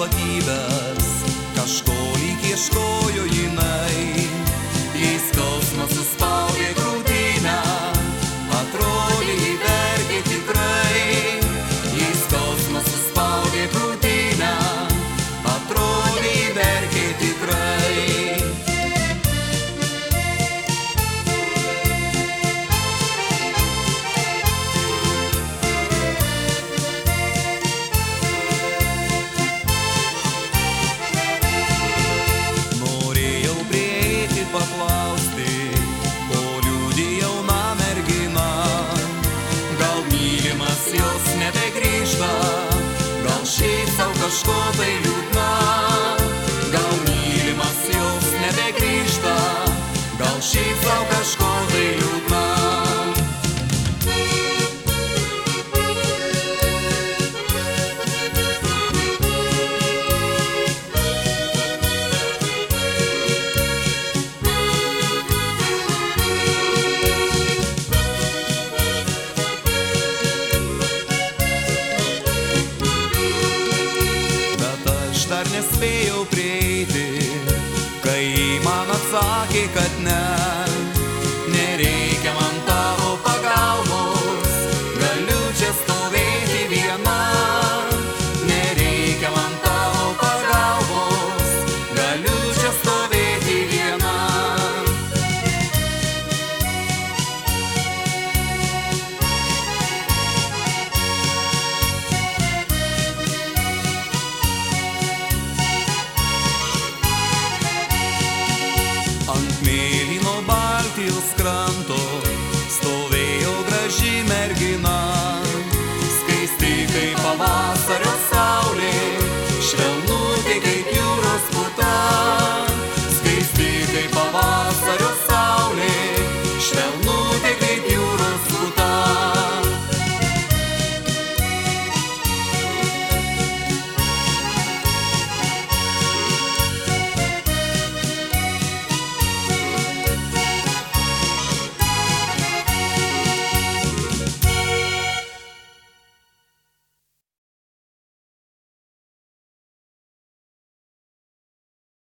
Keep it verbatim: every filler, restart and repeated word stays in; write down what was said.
platybės, kažko lyg ieškojo jinai. Jei skausmas suspaudė krūtinę, atrodė jį verkė tikrai. Jei skausmas suspaudė krūtinę, atrodė jį verkė tikrai. Paklausti, ko liūdi jauna mergina. Gal mylimas jos nebegrįžta, gal šiaip sau kažko tai liūdna. Gal mylimas jos nebegrįžta, gal šiaip sau kažko tai liūdna. Dar nespėjau prieiti, kai man atsakė, kad ne. Nereikia man tavo pagalbos, galiu čia stovėti viena. Nereikia man tavo pagalbos, galiu čia stovėti viena. Ant mėlyno Baltijos kranto